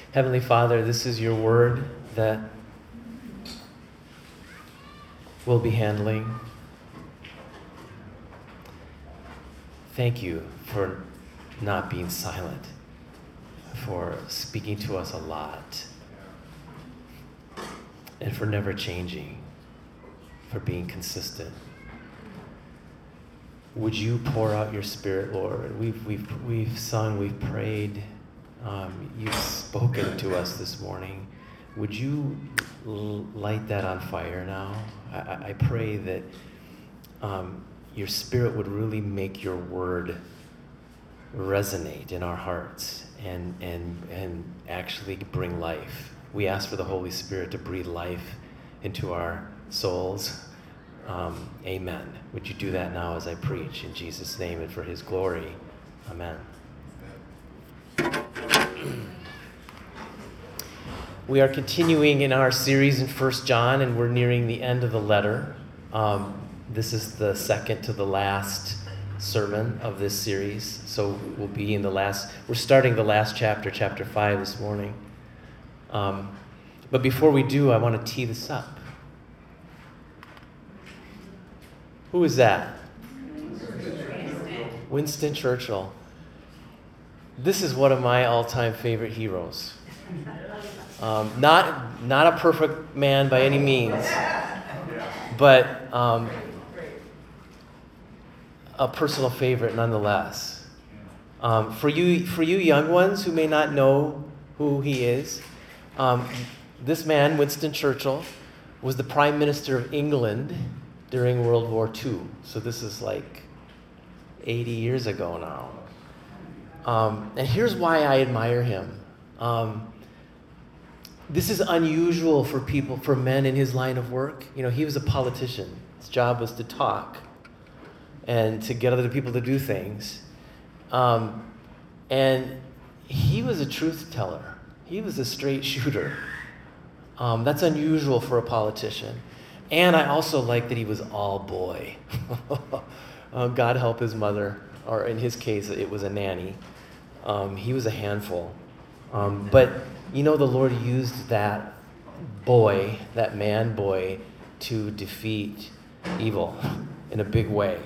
Heavenly Father, this is your word that we'll be handling. Thank you for not being silent, for speaking to us a lot, and for never changing, for being consistent. Would you pour out your Spirit, Lord? We've sung, we've prayed. You've spoken to us this morning. Would you light that on fire now? I pray that your Spirit would really make your word resonate in our hearts and actually bring life. We ask for the Holy Spirit to breathe life into our souls. Amen. Would you do that now as I preach in Jesus' name and for his glory? Amen. We are continuing in our series in 1 John, and we're nearing the end of the letter. This is the second to the last sermon of this series. So we'll be we're starting the last chapter, chapter 5 this morning. But before we do, I want to tee this up. Who is that? Winston Churchill. This is one of my all-time favorite heroes. Not a perfect man by any means, but a personal favorite nonetheless. For you young ones who may not know who he is, this man, Winston Churchill, was the Prime Minister of England during World War II. So this is like 80 years ago now. And here's why I admire him. This is unusual for men in his line of work. You know, he was a politician. His job was to talk and to get other people to do things. And he was a truth teller. He was a straight shooter. That's unusual for a politician. And I also like that he was all boy. God help his mother, or in his case, it was a nanny. He was a handful. But, you know, the Lord used that boy, that man boy, to defeat evil in a big way.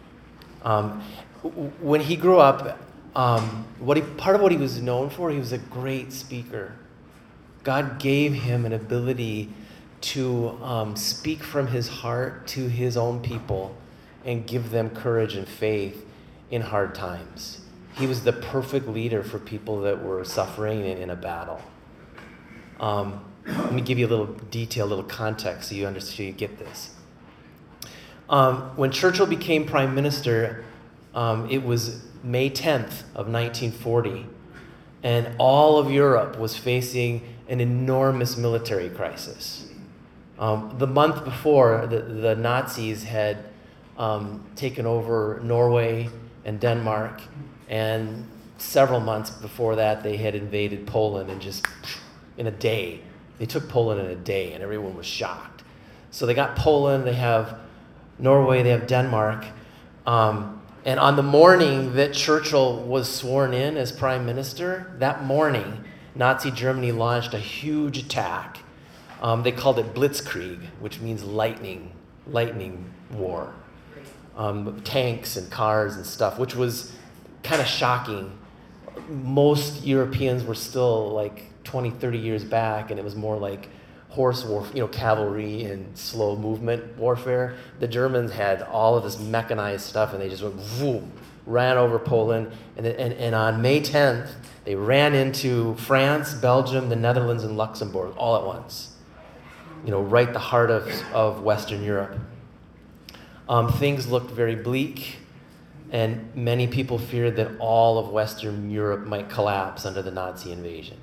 When he grew up, part of what he was known for, he was a great speaker. God gave him an ability to speak from his heart to his own people and give them courage and faith in hard times. He was the perfect leader for people that were suffering in a battle. Let me give you a little detail, a little context so you get this. When Churchill became prime minister, it was May 10th of 1940, and all of Europe was facing an enormous military crisis. The month before, the Nazis had taken over Norway and Denmark, and several months before that, they had invaded Poland, and just in a day. They took Poland in a day, and everyone was shocked. So they got Poland, they have Norway, they have Denmark. And on the morning that Churchill was sworn in as prime minister, that morning, Nazi Germany launched a huge attack. They called it Blitzkrieg, which means lightning war. Tanks and cars and stuff, which was kind of shocking. Most Europeans were still like 20, 30 years back, and it was more like horse war, cavalry and slow movement warfare. The had all of this mechanized stuff, and they just went boom, ran over Poland, and on May 10th, they ran into France, Belgium, the Netherlands, and Luxembourg all at once. Right the heart of Western Europe. Things looked very bleak, and many people feared that all of Western Europe might collapse under the Nazi invasion,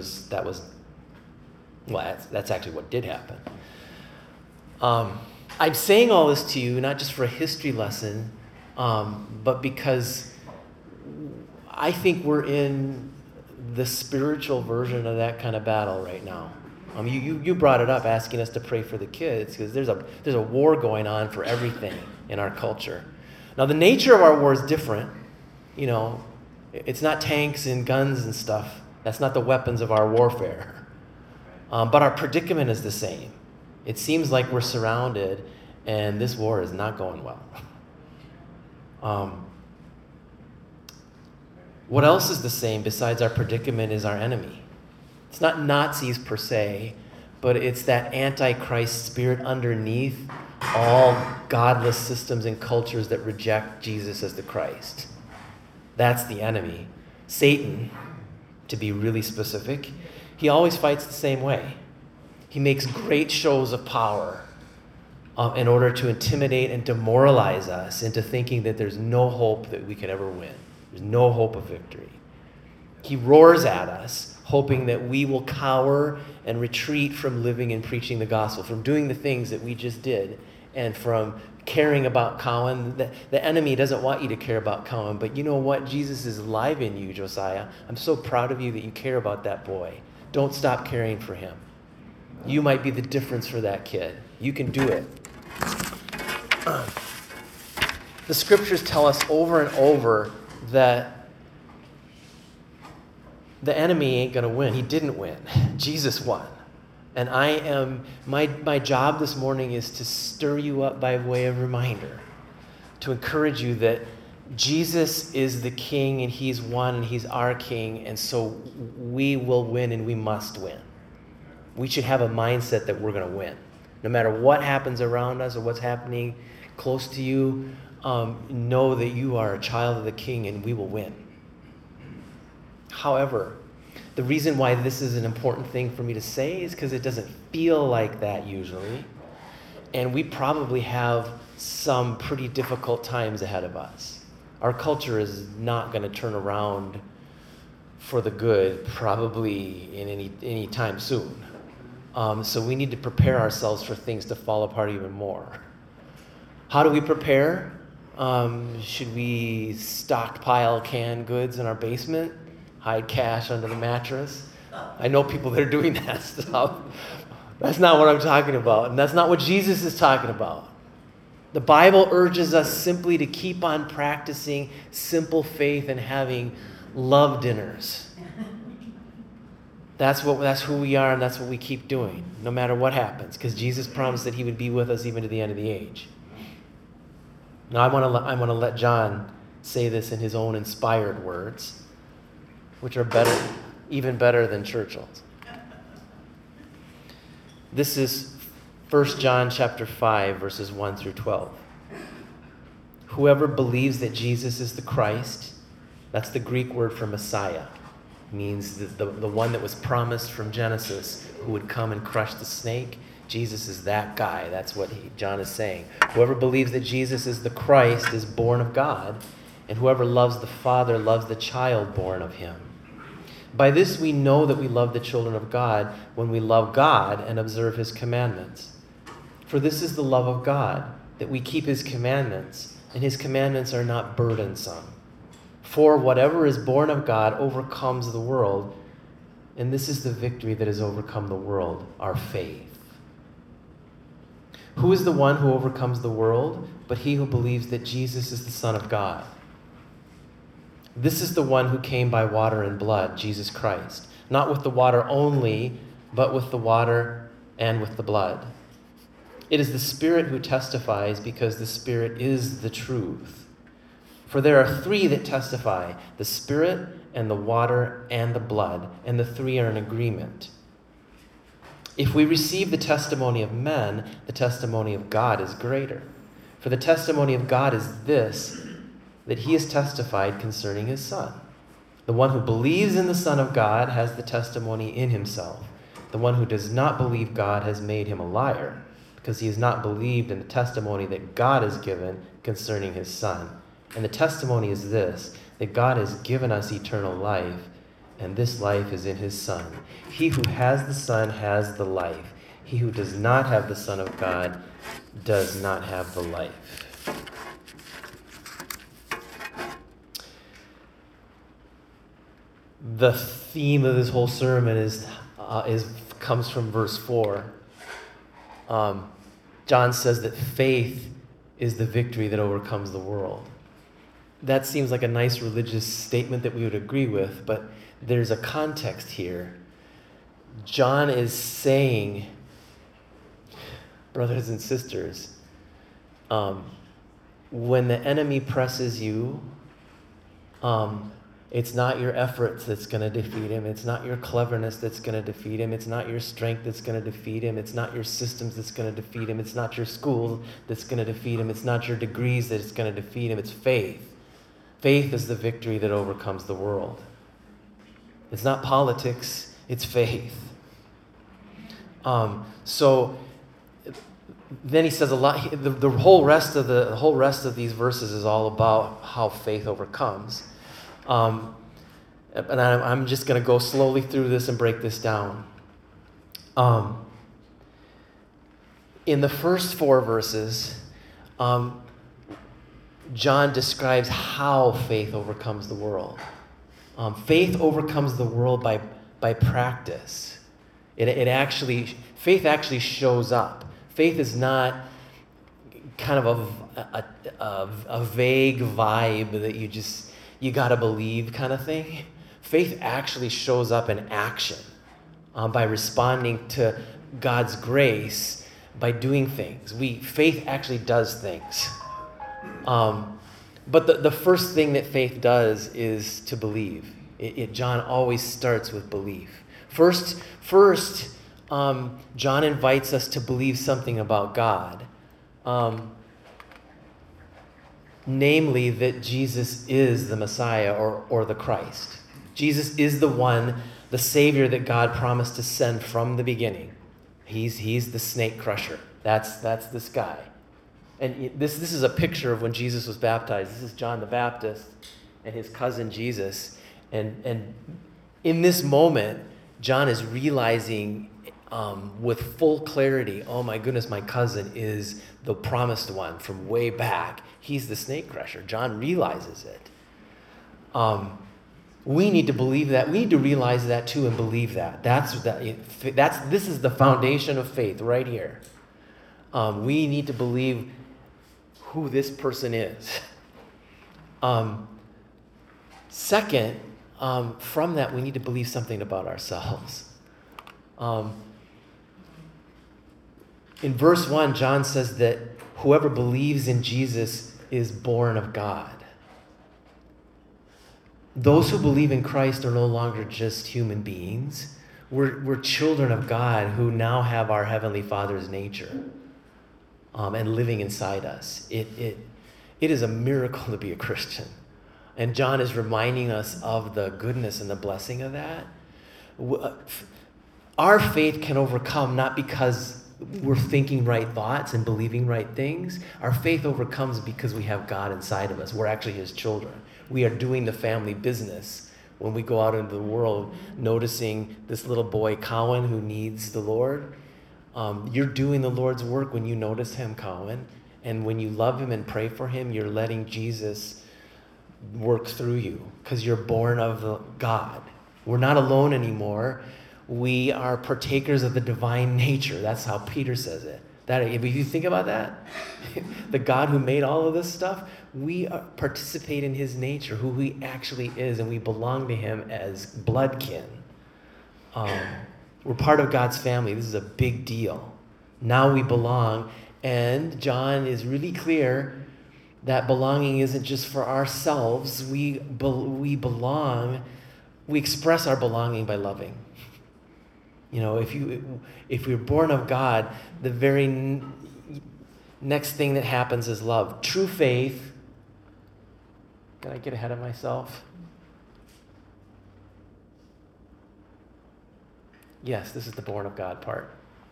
that's actually what did happen. I'm saying all this to you not just for a history lesson, but because I think we're in the spiritual version of that kind of battle right now. You brought it up, asking us to pray for the kids, because there's a war going on for everything in our culture. Now, the nature of our war is different. It's not tanks and guns and stuff That's not the weapons of our warfare. But our predicament is the same. It seems like we're surrounded, and this war is not going well. What else is the same besides our predicament is our enemy? It's not Nazis per se, but it's that antichrist spirit underneath all godless systems and cultures that reject Jesus as the Christ. That's the enemy. Satan, to be really specific, he always fights the same way. He makes great shows of power in order to intimidate and demoralize us into thinking that there's no hope that we can ever win. There's no hope of victory. He roars at us, hoping that we will cower and retreat from living and preaching the gospel, from doing the things that we just did, and from caring about Cowan. The enemy doesn't want you to care about Cowan, but you know what? Jesus is alive in you, Josiah. I'm so proud of you that you care about that boy. Don't stop caring for him. You might be the difference for that kid. You can do it. The scriptures tell us over and over that the enemy ain't going to win. He didn't win. Jesus won. And my job this morning is to stir you up by way of reminder, to encourage you that Jesus is the king and he's won and he's our king, and so we will win and we must win. We should have a mindset that we're going to win. No matter what happens around us or what's happening close to you, know that you are a child of the king and we will win. However, the reason why this is an important thing for me to say is because it doesn't feel like that usually. And we probably have some pretty difficult times ahead of us. Our culture is not going to turn around for the good probably in any time soon. So we need to prepare ourselves for things to fall apart even more. How do we prepare? Should we stockpile canned goods in our basement? Hide cash under the mattress? I know people that are doing that stuff. That's not what I'm talking about, and that's not what Jesus is talking about. The Bible urges us simply to keep on practicing simple faith and having love dinners. That's who we are, and that's what we keep doing, no matter what happens, because Jesus promised that he would be with us even to the end of the age. Now, I want to let John say this in his own inspired words, which are better, even better than Churchill's. This is 1 John chapter 5, verses 1 through 12. Whoever believes that Jesus is the Christ, that's the Greek word for Messiah, means the one that was promised from Genesis, who would come and crush the snake. Jesus is that guy. That's what John is saying. Whoever believes that Jesus is the Christ is born of God, and whoever loves the Father loves the child born of him. By this we know that we love the children of God, when we love God and observe his commandments. For this is the love of God, that we keep his commandments, and his commandments are not burdensome. For whatever is born of God overcomes the world, and this is the victory that has overcome the world, our faith. Who is the one who overcomes the world but he who believes that Jesus is the Son of God? This is the one who came by water and blood, Jesus Christ, not with the water only, but with the water and with the blood. It is the Spirit who testifies, because the Spirit is the truth. For there are three that testify, the Spirit and the water and the blood, and the three are in agreement. If we receive the testimony of men, the testimony of God is greater. For the testimony of God is this, that he has testified concerning his Son. The one who believes in the Son of God has the testimony in himself. The one who does not believe God has made him a liar, because he has not believed in the testimony that God has given concerning his Son. And the testimony is this, that God has given us eternal life, and this life is in his Son. He who has the Son has the life. He who does not have the Son of God does not have the life. The theme of this whole sermon comes from verse 4. John says that faith is the victory that overcomes the world. That seems like a nice religious statement that we would agree with, but there's a context here. John is saying, brothers and sisters, when the enemy presses you, it's not your efforts that's going to defeat him. It's not your cleverness that's going to defeat him. It's not your strength that's going to defeat him. It's not your systems that's going to defeat him. It's not your school that's going to defeat him. It's not your degrees that's going to defeat him. It's faith. Faith is the victory that overcomes the world. It's not politics. It's faith. So then he says a lot. The whole rest of these verses is all about how faith overcomes. And I'm just going to go slowly through this and break this down. In the first 4 verses, John describes how faith overcomes the world. Faith overcomes the world by practice. Faith actually shows up. Faith is not kind of a vague vibe that you got to believe kind of thing. Faith actually shows up in action by responding to God's grace, by doing things. Faith actually does things. But the first thing that faith does is to believe. John always starts with belief. First, John invites us to believe something about God. Namely, that Jesus is the Messiah or the Christ. Jesus is the one, the Savior that God promised to send from the beginning. He's the snake crusher. That's this guy. And this is a picture of when Jesus was baptized. This is John the Baptist and his cousin Jesus. And in this moment, John is realizing with full clarity, oh my goodness, my cousin is the promised one from way back. He's the snake crusher. John realizes it. We need to believe that. We need to realize that too and believe that. This is the foundation of faith right here. We need to believe who this person is. Second, from that, we need to believe something about ourselves. In verse 1, John says that whoever believes in Jesus is born of God. Those who believe in Christ are no longer just human beings. We're children of God who now have our Heavenly Father's nature and living inside us. It is a miracle to be a Christian. And John is reminding us of the goodness and the blessing of that. Our faith can overcome not because we're thinking right thoughts and believing right things. Our faith overcomes because we have God inside of us. We're actually His children. We are doing the family business when we go out into the world, noticing this little boy, Cowan, who needs the Lord. You're doing the Lord's work when you notice him, Cowan. And when you love him and pray for him, you're letting Jesus work through you because you're born of God. We're not alone anymore. We are partakers of the divine nature. That's how Peter says it. If you think about that, the God who made all of this stuff, we participate in his nature, who he actually is, and we belong to him as bloodkin. We're part of God's family. This is a big deal. Now we belong, and John is really clear that belonging isn't just for ourselves. We belong. We express our belonging by loving. You know, if we're born of God, the very next thing that happens is love. True faith. Can I get ahead of myself? Yes, this is the born of God part.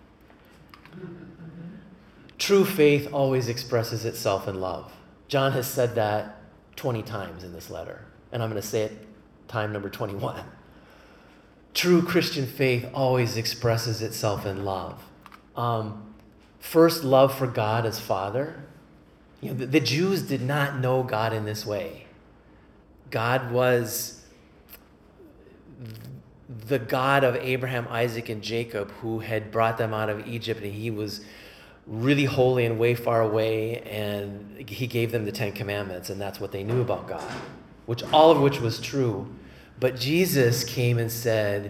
True faith always expresses itself in love. John has said that 20 times in this letter, and I'm going to say it time number 21. True Christian faith always expresses itself in love. First, love for God as Father. You know, the Jews did not know God in this way. God was the God of Abraham, Isaac, and Jacob, who had brought them out of Egypt, and he was really holy and way far away, and he gave them the 10 Commandments, and that's what they knew about God, all of which was true. But Jesus came and said,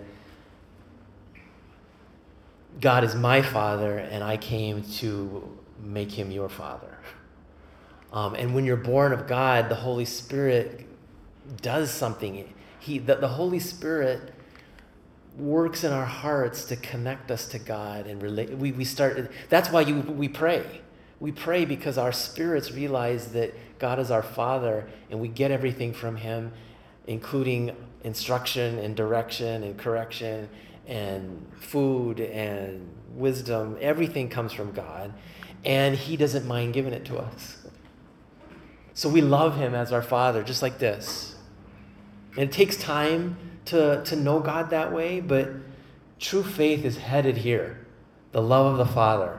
God is my Father, and I came to make him your Father. And when you're born of God, the Holy Spirit does something. The Holy Spirit works in our hearts to connect us to God and relate. We start. That's why we pray. We pray because our spirits realize that God is our Father, and we get everything from him, including instruction and direction and correction and food and wisdom. Everything comes from God, and he doesn't mind giving it to us. So we love him as our Father, just like this. And it takes time to know God that way, but true faith is headed here, the love of the Father.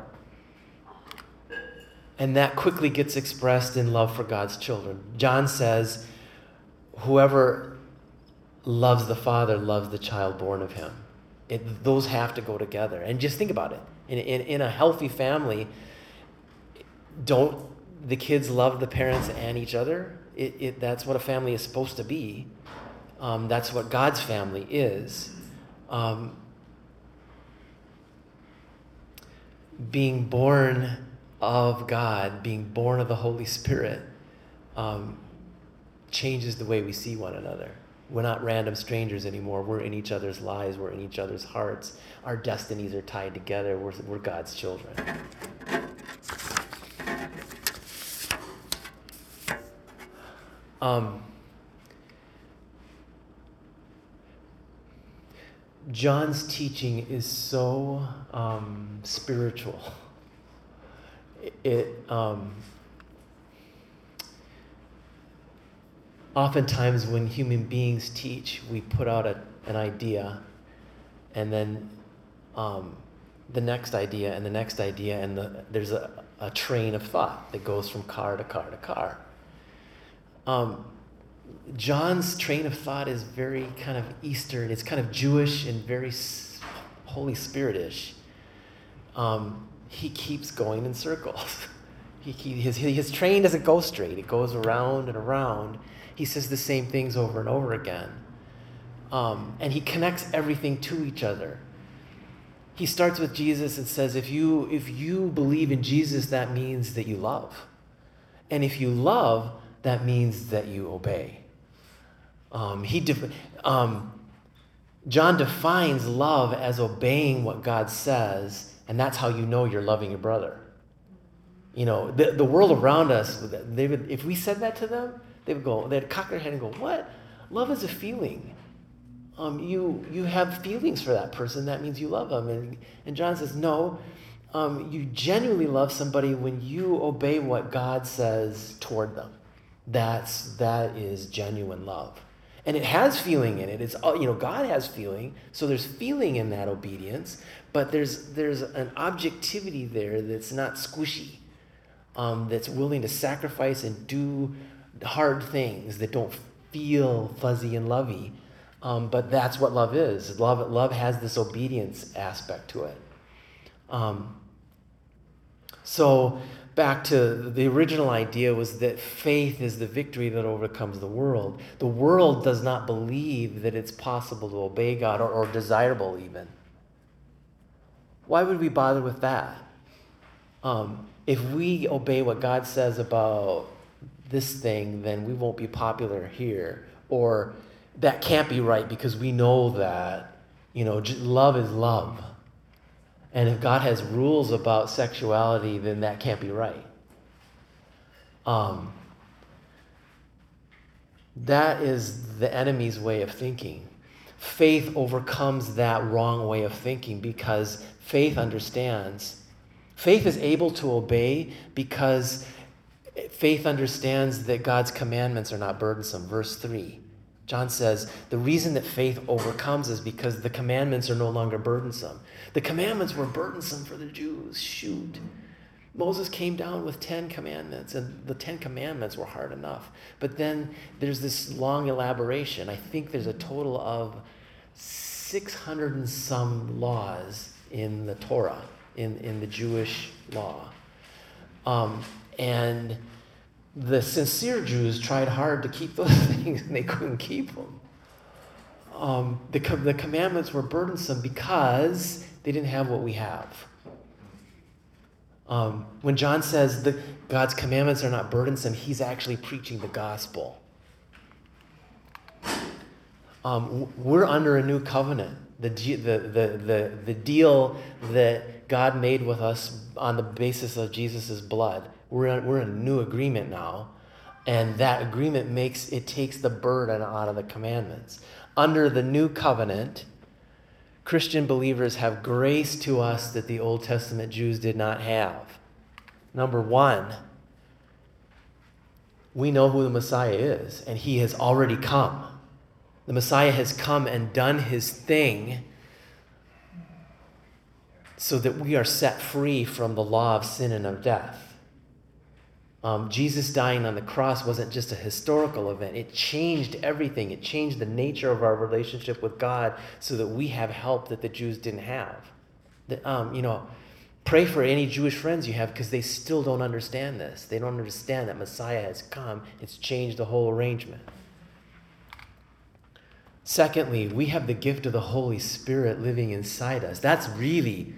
And that quickly gets expressed in love for God's children. John says, whoever loves the Father loves the child born of him. Those have to go together. And just think about it. In a healthy family, don't the kids love the parents and each other? That's what a family is supposed to be. That's what God's family is. Being born of God, being born of the Holy Spirit, changes the way we see one another. We're not random strangers anymore. We're in each other's lives. We're in each other's hearts. Our destinies are tied together. We're God's children. John's teaching is so spiritual. Oftentimes when human beings teach, we put out an idea, and then the next idea, and the next idea, and there's a train of thought that goes from car to car to car. John's train of thought is very kind of Eastern. It's kind of Jewish and very Holy Spirit-ish. He keeps going in circles. His train doesn't go straight. It goes around and around. He says the same things over and over again. And he connects everything to each other. He starts with Jesus and says, if you believe in Jesus, that means that you love. And if you love, that means that you obey. John defines love as obeying what God says, and that's how you know you're loving your brother. You know, the world around us, if we said that to them, they'd cock their head and go, what? Love is a feeling. You have feelings for that person, that means you love them. And John says, no, you genuinely love somebody when you obey what God says toward them. That is genuine love. And it has feeling in it. It's God has feeling, so there's feeling in that obedience, but there's an objectivity there that's not squishy, that's willing to sacrifice and do hard things that don't feel fuzzy and lovey. But that's what love is. Love has this obedience aspect to it. So back to the original idea was that faith is the victory that overcomes the world. The world does not believe that it's possible to obey God or desirable even. Why would we bother with that? If we obey what God says about this thing, then we won't be popular here. Or that can't be right because we know that, love is love. And if God has rules about sexuality, then that can't be right. That is the enemy's way of thinking. Faith overcomes that wrong way of thinking because faith understands. Faith is able to obey because faith understands that God's commandments are not burdensome. Verse 3. John says, the reason that faith overcomes is because the commandments are no longer burdensome. The commandments were burdensome for the Jews. Shoot. Moses came down with 10 commandments, and the 10 commandments were hard enough. But then there's this long elaboration. I think there's a total of 600 and some laws in the Torah, in the Jewish law. And the sincere Jews tried hard to keep those things, and they couldn't keep them. the commandments were burdensome because they didn't have what we have. When John says that God's commandments are not burdensome, he's actually preaching the gospel. We're under a new covenant. The deal that God made with us on the basis of Jesus' blood. We're in a new agreement now, and that agreement takes the burden out of the commandments. Under the new covenant, Christian believers have grace to us that the Old Testament Jews did not have. Number one, we know who the Messiah is, and he has already come. The Messiah has come and done his thing so that we are set free from the law of sin and of death. Jesus dying on the cross wasn't just a historical event. It changed everything. It changed the nature of our relationship with God so that we have help that the Jews didn't have. Pray for any Jewish friends you have because they still don't understand this. They don't understand that Messiah has come. It's changed the whole arrangement. Secondly, we have the gift of the Holy Spirit living inside us. That's really...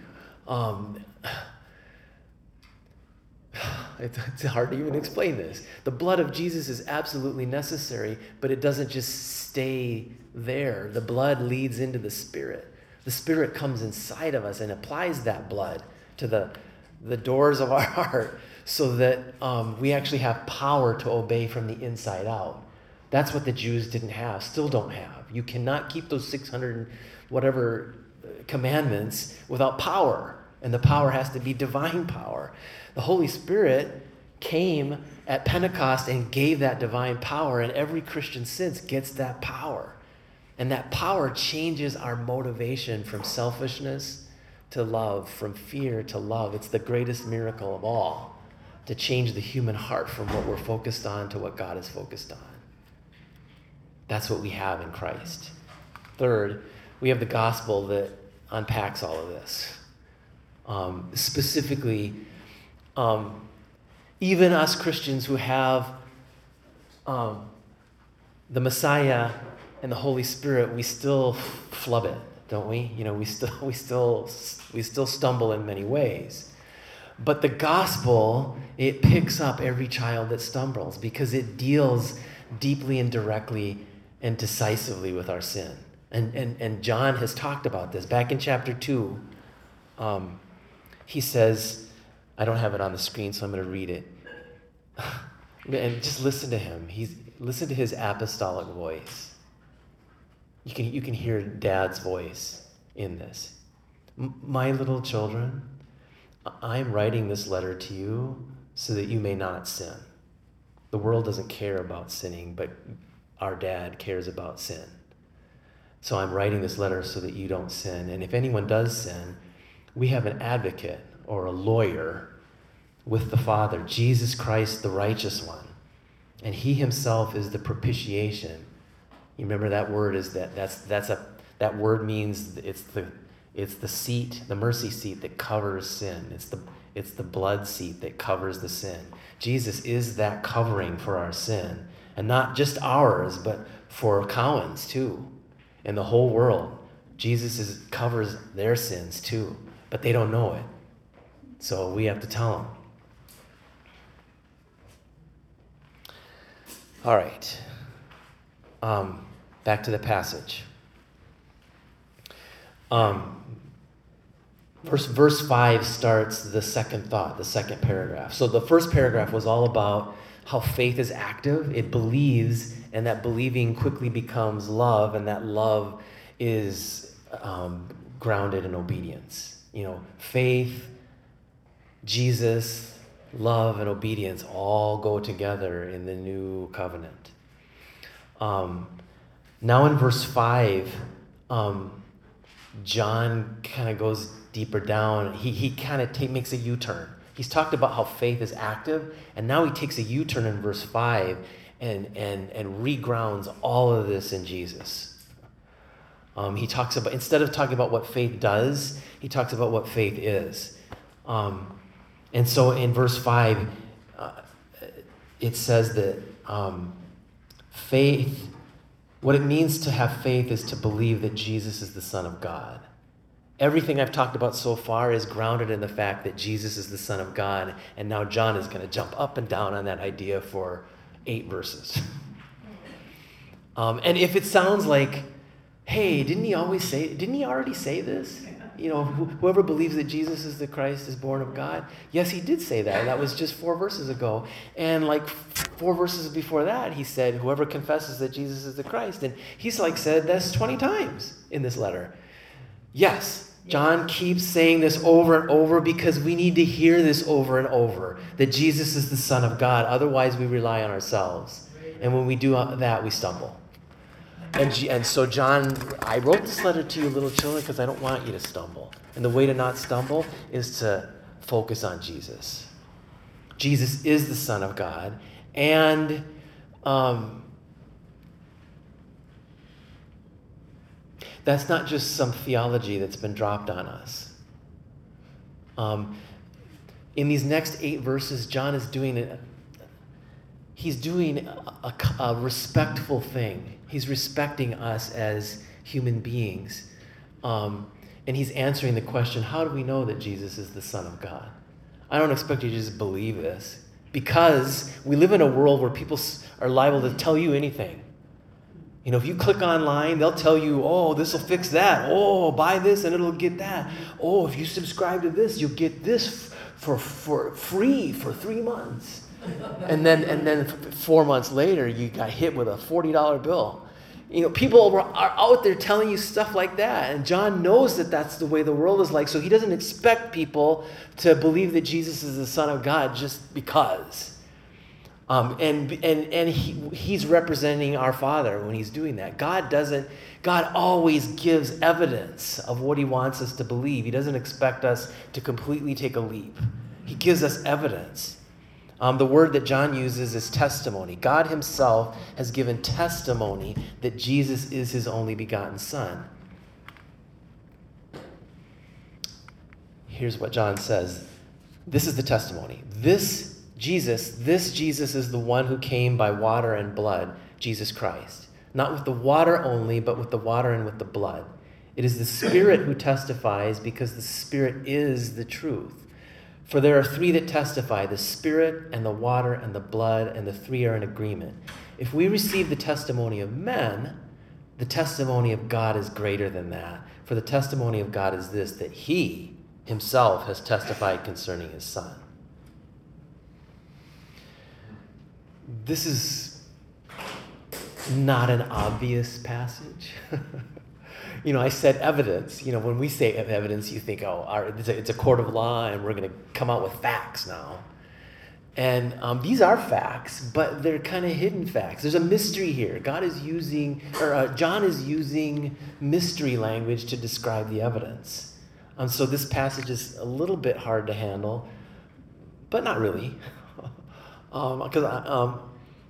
It's hard to even explain this. The blood of Jesus is absolutely necessary, but it doesn't just stay there. The blood leads into the Spirit. The Spirit comes inside of us and applies that blood to the doors of our heart so that we actually have power to obey from the inside out. That's what the Jews didn't have, still don't have. You cannot keep those 600 whatever commandments without power. And the power has to be divine power. The Holy Spirit came at Pentecost and gave that divine power, and every Christian since gets that power. And that power changes our motivation from selfishness to love, from fear to love. It's the greatest miracle of all, to change the human heart from what we're focused on to what God is focused on. That's what we have in Christ. Third, we have the gospel that unpacks all of this. Specifically, even us Christians who have the Messiah and the Holy Spirit, we still flub it, don't we? We still stumble in many ways. But the gospel, it picks up every child that stumbles because it deals deeply and directly and decisively with our sin. And John has talked about this. Back in chapter 2, he says, I don't have it on the screen, so I'm going to read it. And just listen to him. Listen to his apostolic voice. You can hear Dad's voice in this. My little children, I'm writing this letter to you so that you may not sin. The world doesn't care about sinning, but our Dad cares about sin. So I'm writing this letter so that you don't sin. And if anyone does sin, we have an advocate or a lawyer with the Father, Jesus Christ, the righteous one. And he himself is the propitiation. You remember that word is that word means it's the seat, the mercy seat that covers sin. It's the blood seat that covers the sin. Jesus is that covering for our sin. And not just ours, but for Cowan's too. And the whole world. Jesus covers their sins too. But they don't know it. So we have to tell them. All right. Back to the passage. Verse 5 starts the second thought, the second paragraph. So the first paragraph was all about how faith is active. It believes, and that believing quickly becomes love, and that love is grounded in obedience. Faith, Jesus, love, and obedience all go together in the new covenant. Now in verse 5, John kind of goes deeper down. He kind of makes a U-turn. He's talked about how faith is active, and now he takes a U-turn in verse 5 and regrounds all of this in Jesus. He talks about, instead of talking about what faith does, he talks about what faith is. And so in verse 5, it says that faith What it means to have faith is to believe that Jesus is the Son of God. Everything I've talked about so far is grounded in the fact that Jesus is the Son of God, and now John is going to jump up and down on that idea for 8 verses. And if it sounds like, hey, didn't he already say this? You know, whoever believes that Jesus is the Christ is born of God. Yes, he did say that. That was just 4 verses ago. And like 4 verses before that, he said, whoever confesses that Jesus is the Christ. And he's like said this 20 times in this letter. Yes, John keeps saying this over and over because we need to hear this over and over, that Jesus is the Son of God. Otherwise, we rely on ourselves. And when we do that, we stumble. And so, John, I wrote this letter to you, little children, because I don't want you to stumble. And the way to not stumble is to focus on Jesus. Jesus is the Son of God. And that's not just some theology that's been dropped on us. In these next 8 verses, John is doing a respectful thing. He's respecting us as human beings. And he's answering the question, how do we know that Jesus is the Son of God? I don't expect you to just believe this, because we live in a world where people are liable to tell you anything. You know, if you click online, they'll tell you, oh, this will fix that. Oh, buy this and it'll get that. Oh, if you subscribe to this, you'll get this for free for 3 months. And then 4 months later, you got hit with a $40 bill. You know, people are out there telling you stuff like that. And John knows that that's the way the world is like. So he doesn't expect people to believe that Jesus is the Son of God just because. He's representing our Father when he's doing that. God always gives evidence of what he wants us to believe. He doesn't expect us to completely take a leap. He gives us evidence. The word that John uses is testimony. God himself has given testimony that Jesus is his only begotten Son. Here's what John says. This is the testimony. This Jesus is the one who came by water and blood, Jesus Christ. Not with the water only, but with the water and with the blood. It is the Spirit who testifies, because the Spirit is the truth. For there are 3 that testify, the Spirit and the water and the blood, and the 3 are in agreement. If we receive the testimony of men, the testimony of God is greater than that. For the testimony of God is this, that he himself has testified concerning his Son. This is not an obvious passage. You know, I said evidence. You know, when we say evidence, you think, oh, it's a court of law and we're going to come out with facts now. And these are facts, but they're kind of hidden facts. There's a mystery here. John is using mystery language to describe the evidence. So this passage is a little bit hard to handle, but not really. Because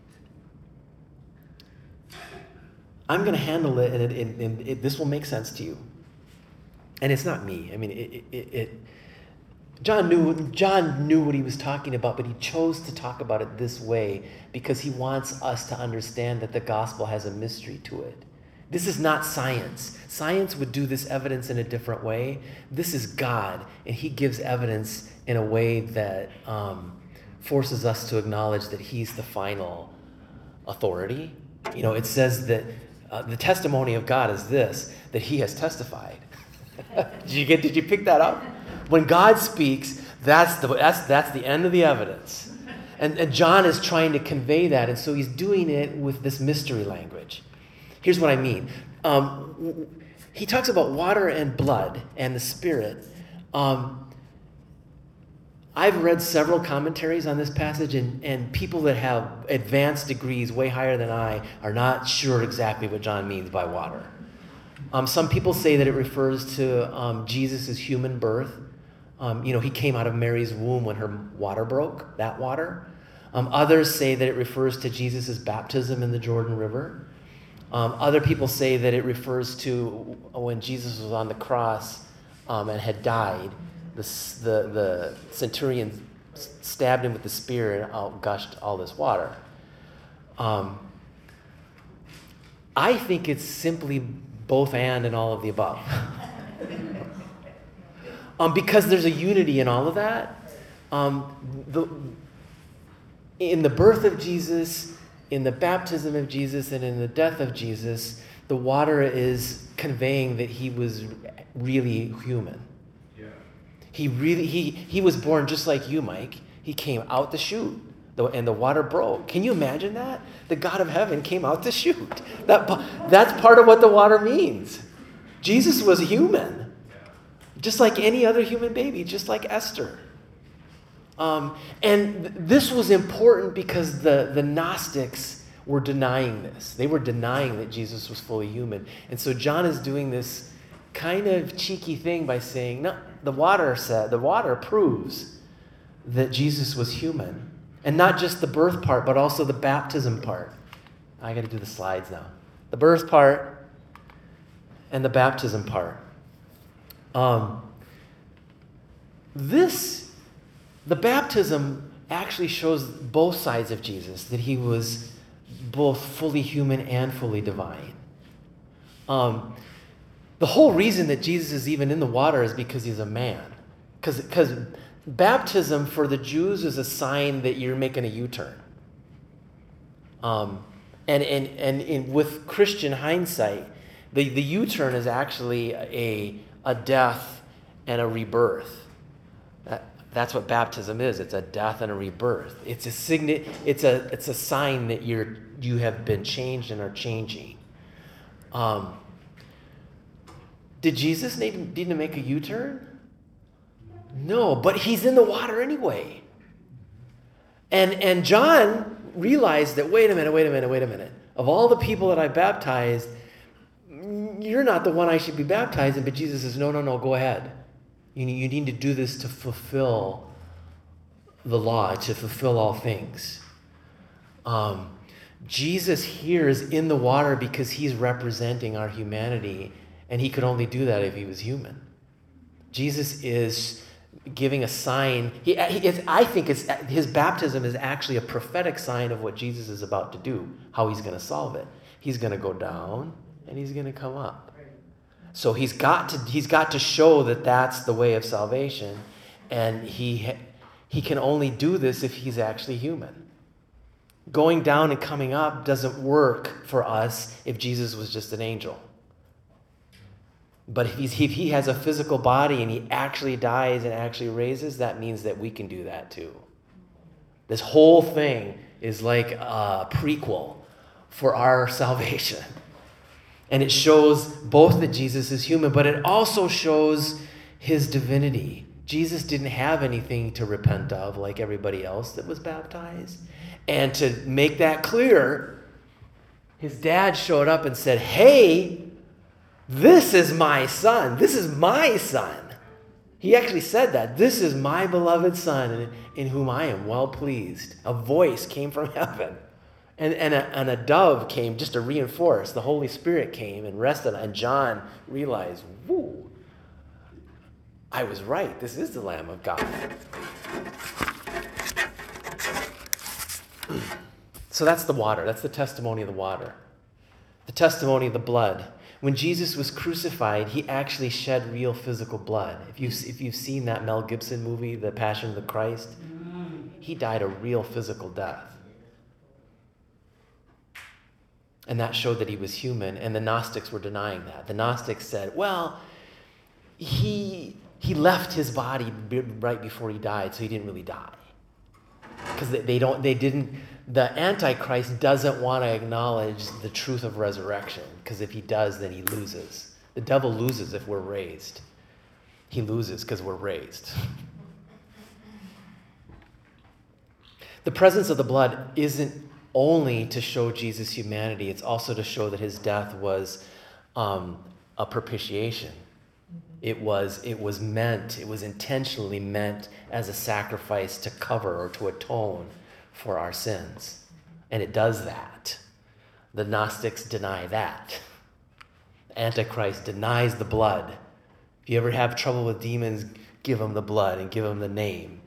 I'm going to handle it, and this will make sense to you. And it's not me. I mean, John knew what he was talking about, but he chose to talk about it this way because he wants us to understand that the gospel has a mystery to it. This is not science. Science would do this evidence in a different way. This is God, and he gives evidence in a way that forces us to acknowledge that he's the final authority. You know, it says that the testimony of God is this, that he has testified. Did you pick that up? When God speaks, that's the end of the evidence. And John is trying to convey that, and so he's doing it with this mystery language. Here's what I mean. He talks about water and blood and the Spirit. I've read several commentaries on this passage, and people that have advanced degrees way higher than I are not sure exactly what John means by water. Some people say that it refers to Jesus' human birth. He came out of Mary's womb when her water broke, that water. Others say that it refers to Jesus' baptism in the Jordan River. Other people say that it refers to when Jesus was on the cross and had died. The centurion stabbed him with the spear and out gushed all this water. I think it's simply both and all of the above. Because there's a unity in all of that. In the birth of Jesus, in the baptism of Jesus, and in the death of Jesus, the water is conveying that he was really human. Yeah. He was born just like you, Mike. He came out the chute, and the water broke. Can you imagine that? The God of heaven came out the chute. That's part of what the water means. Jesus was human, just like any other human baby, just like Esther. And this was important because the Gnostics were denying this. They were denying that Jesus was fully human. And so John is doing this kind of cheeky thing by saying, no, the water proves that Jesus was human. And not just the birth part, but also the baptism part. I got to do the slides now. The birth part and the baptism part. The baptism actually shows both sides of Jesus, that he was both fully human and fully divine. The whole reason that Jesus is even in the water is because he's a man. Because baptism for the Jews is a sign that you're making a U-turn. And with Christian hindsight, the U-turn is actually a death and a rebirth. That's what baptism is. It's a death and a rebirth. It's a sign that you have been changed and are changing. Did Jesus need to make a U-turn? No, but he's in the water anyway. And John realized that, wait a minute. Of all the people that I baptized, you're not the one I should be baptizing. But Jesus says, no, go ahead. You need to do this to fulfill the law, to fulfill all things. Jesus here is in the water because he's representing our humanity, and he could only do that if he was human. Jesus is giving a sign. I think his baptism is actually a prophetic sign of what Jesus is about to do, how he's going to solve it. He's going to go down, and he's going to come up. So he's got to show that that's the way of salvation, and he can only do this if he's actually human. Going down and coming up doesn't work for us if Jesus was just an angel. But if he has a physical body and he actually dies and actually raises, that means that we can do that too. This whole thing is like a prequel for our salvation. And it shows both that Jesus is human, but it also shows his divinity. Jesus didn't have anything to repent of like everybody else that was baptized. And to make that clear, his dad showed up and said, hey, this is my son. This is my son. He actually said that. This is my beloved son in whom I am well pleased. A voice came from heaven. And a dove came just to reinforce. The Holy Spirit came and rested. And John realized, whoo, I was right. This is the Lamb of God. So that's the water. That's the testimony of the water. The testimony of the blood. When Jesus was crucified, he actually shed real physical blood. If you've seen that Mel Gibson movie, The Passion of the Christ, he died a real physical death. And that showed that he was human, and the Gnostics were denying that. The Gnostics said, well, he left his body right before he died, so he didn't really die. Because the Antichrist doesn't want to acknowledge the truth of resurrection, because if he does, then he loses. The devil loses if we're raised. He loses because we're raised. The presence of the blood isn't only to show Jesus' humanity, it's also to show that his death was a propitiation. It was intentionally meant as a sacrifice to cover or to atone for our sins. And it does that. The Gnostics deny that. Antichrist denies the blood. If you ever have trouble with demons, give them the blood and give them the name.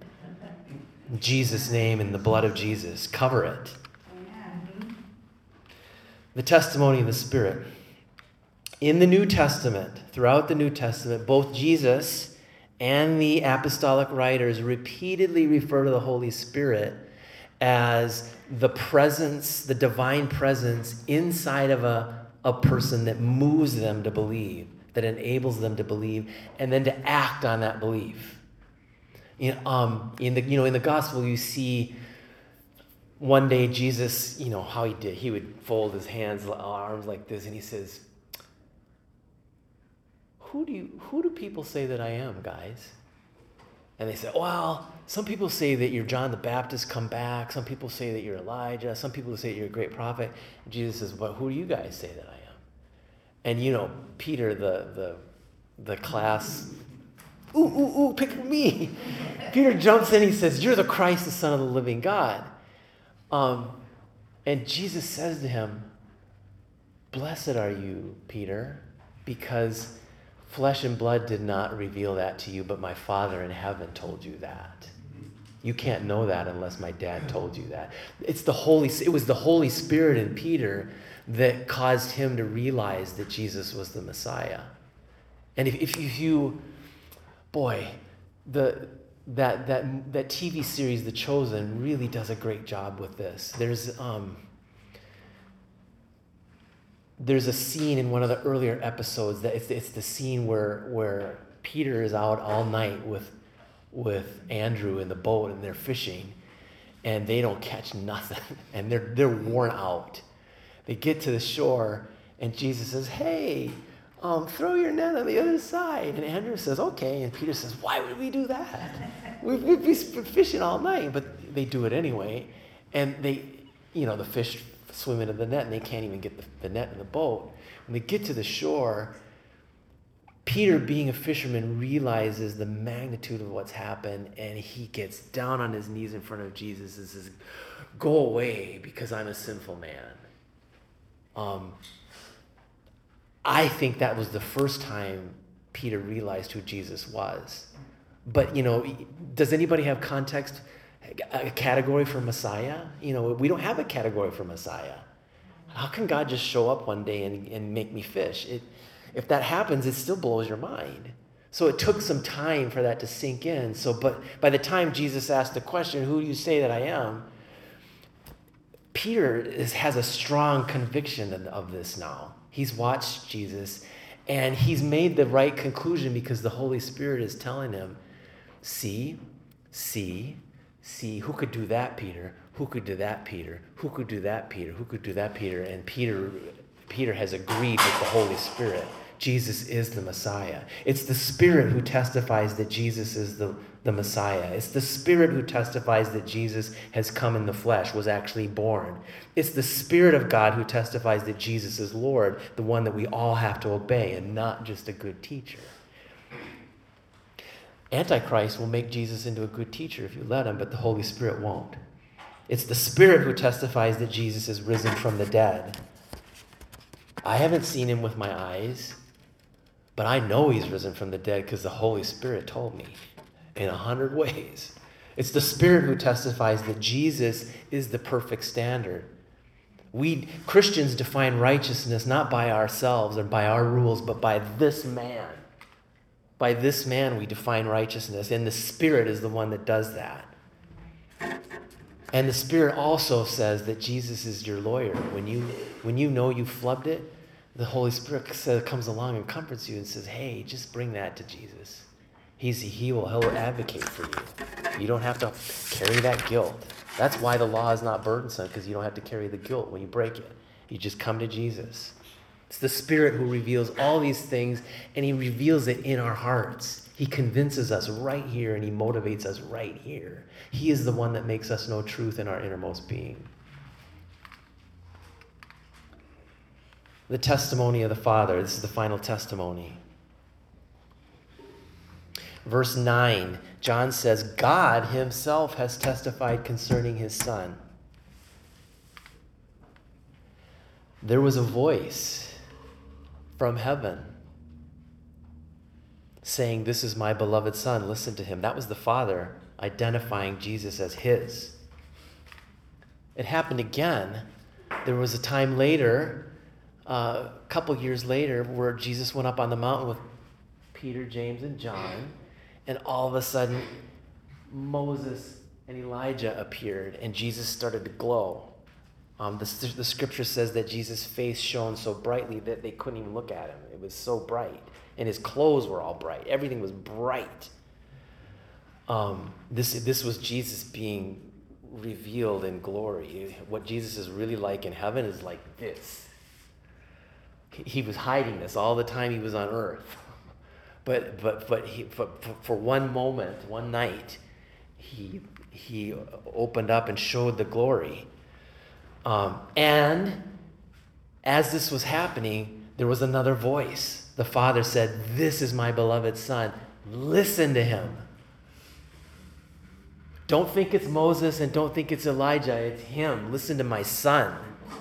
In Jesus' name and the blood of Jesus. Cover it. The testimony of the Spirit. In the New Testament, throughout the New Testament, both Jesus and the apostolic writers repeatedly refer to the Holy Spirit as the presence, the divine presence inside of a person that moves them to believe, that enables them to believe, and then to act on that belief. In the gospel, you see one day Jesus, how he did. He would fold his arms like this, and he says, Who do people say that I am, guys? And they said, well, some people say that you're John the Baptist come back. Some people say that you're Elijah. Some people say you're a great prophet. And Jesus says, well, who do you guys say that I am? And Peter, the class, ooh, pick me. Peter jumps in, he says, you're the Christ, the Son of the living God. And Jesus says to him, blessed are you, Peter, because flesh and blood did not reveal that to you, but my Father in heaven told you that. You can't know that unless my dad told you that. It was the Holy Spirit in Peter that caused him to realize that Jesus was the Messiah. And if you, that TV series, The Chosen, really does a great job with this. There's a scene in one of the earlier episodes that it's the scene where Peter is out all night with Andrew in the boat, and they're fishing, and they don't catch nothing, and they're worn out. They get to the shore, and Jesus says, hey, throw your net on the other side. And Andrew says, okay. And Peter says, why would we do that? We've been fishing all night. But they do it anyway. And the fish swim into the net, and they can't even get the net in the boat. When they get to the shore, Peter, being a fisherman, realizes the magnitude of what's happened, and he gets down on his knees in front of Jesus and says, go away, because I'm a sinful man. I think that was the first time Peter realized who Jesus was. But, does anybody have context, a category for Messiah? We don't have a category for Messiah. How can God just show up one day and make me fish? If that happens, it still blows your mind. So it took some time for that to sink in. But by the time Jesus asked the question, who do you say that I am? Peter has a strong conviction of this now. He's watched Jesus, and he's made the right conclusion because the Holy Spirit is telling him, see, who could do that, Peter? Who could do that, Peter? Who could do that, Peter? Who could do that, Peter? And Peter has agreed with the Holy Spirit. Jesus is the Messiah. It's the Spirit who testifies that Jesus is the Messiah. It's the Spirit who testifies that Jesus has come in the flesh, was actually born. It's the Spirit of God who testifies that Jesus is Lord, the one that we all have to obey, and not just a good teacher. Antichrist will make Jesus into a good teacher if you let him, but the Holy Spirit won't. It's the Spirit who testifies that Jesus is risen from the dead. I haven't seen him with my eyes, but I know he's risen from the dead because the Holy Spirit told me in 100 ways. It's the Spirit who testifies that Jesus is the perfect standard. We Christians define righteousness not by ourselves or by our rules, but by this man. By this man we define righteousness, and the Spirit is the one that does that. And the Spirit also says that Jesus is your lawyer. When you know you flubbed it, the Holy Spirit comes along and comforts you and says, hey, just bring that to Jesus. He'll advocate for you. You don't have to carry that guilt. That's why the law is not burdensome, because you don't have to carry the guilt when you break it. You just come to Jesus. It's the Spirit who reveals all these things, and he reveals it in our hearts. He convinces us right here, and he motivates us right here. He is the one that makes us know truth in our innermost being. The testimony of the Father. This is the final testimony. Verse 9, John says, God himself has testified concerning his Son. There was a voice from heaven saying, this is my beloved Son, listen to him. That was the Father identifying Jesus as his. It happened again There was a time later, a couple years later, where Jesus went up on the mountain with Peter, James, and John, and all of a sudden, Moses and Elijah appeared, and Jesus started to glow. The scripture says that Jesus' face shone so brightly that they couldn't even look at him. It was so bright. And his clothes were all bright. Everything was bright. This was Jesus being revealed in glory. What Jesus is really like in heaven is like this. He was hiding this all the time he was on earth. But for one moment, one night, he opened up and showed the glory. And as this was happening, there was another voice. The Father said, "This is my beloved Son. Listen to him." Don't think it's Moses and don't think it's Elijah. It's him. Listen to my Son.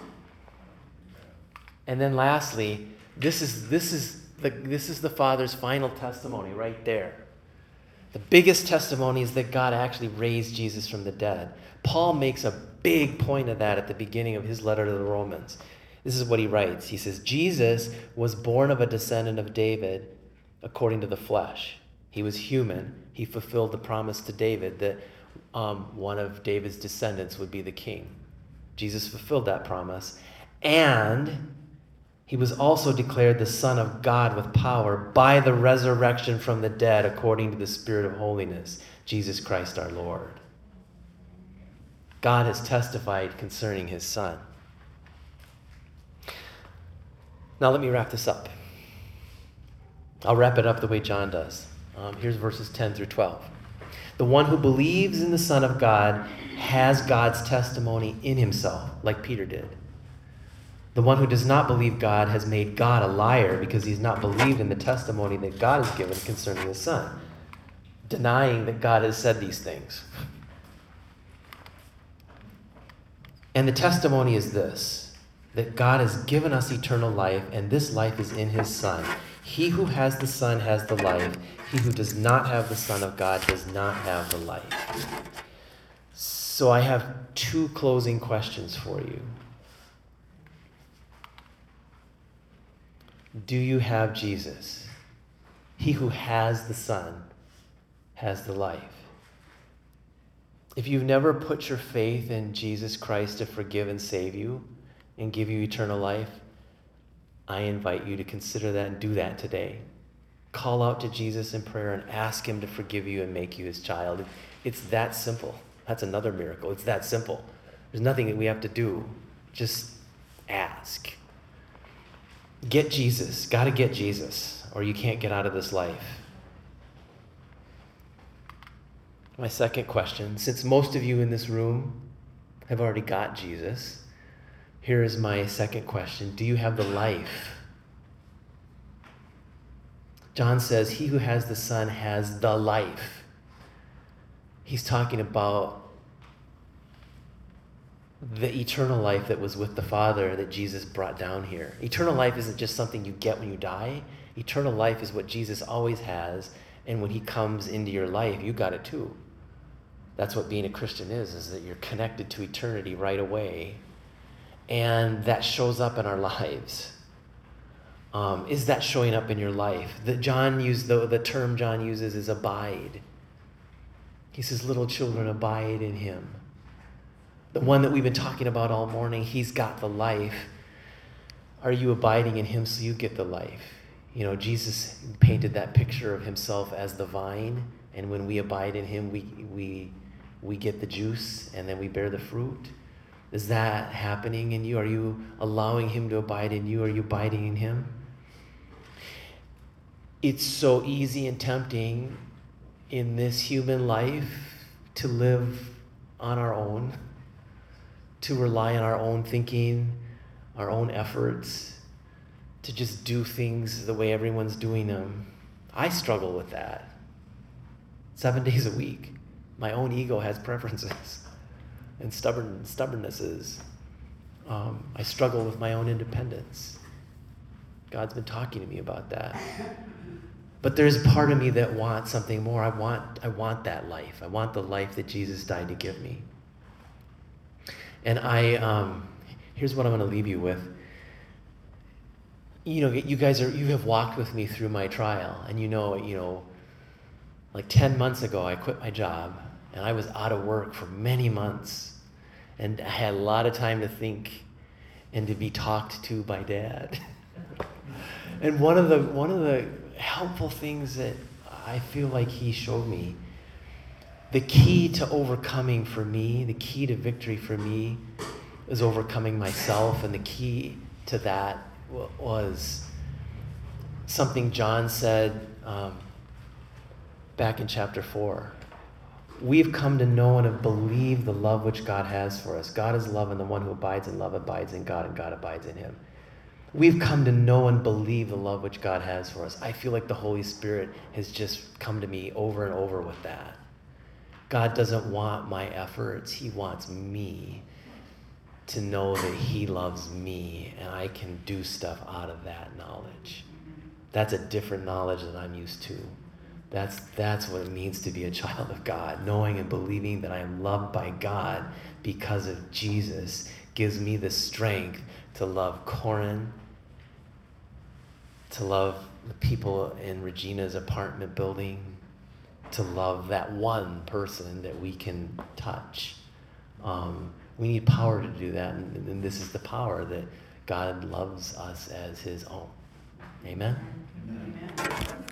And then lastly, this is the Father's final testimony right there. The biggest testimony is that God actually raised Jesus from the dead. Paul makes a big point of that at the beginning of his letter to the Romans. This is what he writes. He says, Jesus was born of a descendant of David according to the flesh. He was human. He fulfilled the promise to David that one of David's descendants would be the king. Jesus fulfilled that promise. And he was also declared the Son of God with power by the resurrection from the dead according to the Spirit of holiness, Jesus Christ our Lord. God has testified concerning his Son. Now let me wrap this up. I'll wrap it up the way John does. Here's verses 10 through 12. The one who believes in the Son of God has God's testimony in himself, like Peter did. The one who does not believe God has made God a liar because he's not believed in the testimony that God has given concerning his Son, denying that God has said these things. And the testimony is this, that God has given us eternal life, and this life is in his Son. He who has the Son has the life. He who does not have the Son of God does not have the life. So I have two closing questions for you. Do you have Jesus? He who has the Son has the life. If you've never put your faith in Jesus Christ to forgive and save you and give you eternal life, I invite you to consider that and do that today. Call out to Jesus in prayer and ask him to forgive you and make you his child. It's that simple. That's another miracle. It's that simple. There's nothing that we have to do. Just ask. Get Jesus. Got to get Jesus, or you can't get out of this life. My second question, since most of you in this room have already got Jesus, here is my second question. Do you have the life? John says, he who has the Son has the life. He's talking about the eternal life that was with the Father that Jesus brought down here. Eternal life isn't just something you get when you die. Eternal life is what Jesus always has, and when he comes into your life, you got it too. That's what being a Christian is that you're connected to eternity right away, and that shows up in our lives. Is that showing up in your life? The term John uses is abide. He says, little children, abide in him. The one that we've been talking about all morning, he's got the life. Are you abiding in him so you get the life? You know, Jesus painted that picture of himself as the vine, and when we abide in him, we get the juice, and then we bear the fruit. Is that happening in you? Are you allowing him to abide in you? Are you abiding in him? It's so easy and tempting in this human life to live on our own, to rely on our own thinking, our own efforts, to just do things the way everyone's doing them. I struggle with that. 7 days a week. My own ego has preferences and stubbornnesses. I struggle with my own independence. God's been talking to me about that. But there's part of me that wants something more. I want that life. I want the life that Jesus died to give me. And here's what I'm going to leave you with. You know, you have walked with me through my trial, and like 10 months ago, I quit my job, and I was out of work for many months, and I had a lot of time to think and to be talked to by Dad. And one of the helpful things that I feel like he showed me, the key to overcoming for me, the key to victory for me, is overcoming myself, and the key to that was something John said back in chapter 4. We've come to know and have believed the love which God has for us. God is love, and the one who abides in love abides in God, and God abides in him. We've come to know and believe the love which God has for us. I feel like the Holy Spirit has just come to me over and over with that. God doesn't want my efforts. He wants me to know that he loves me, and I can do stuff out of that knowledge. That's a different knowledge than I'm used to. That's what it means to be a child of God. Knowing and believing that I am loved by God because of Jesus gives me the strength to love Corin, to love the people in Regina's apartment building, to love that one person that we can touch. We need power to do that, and this is the power that God loves us as his own. Amen? Amen.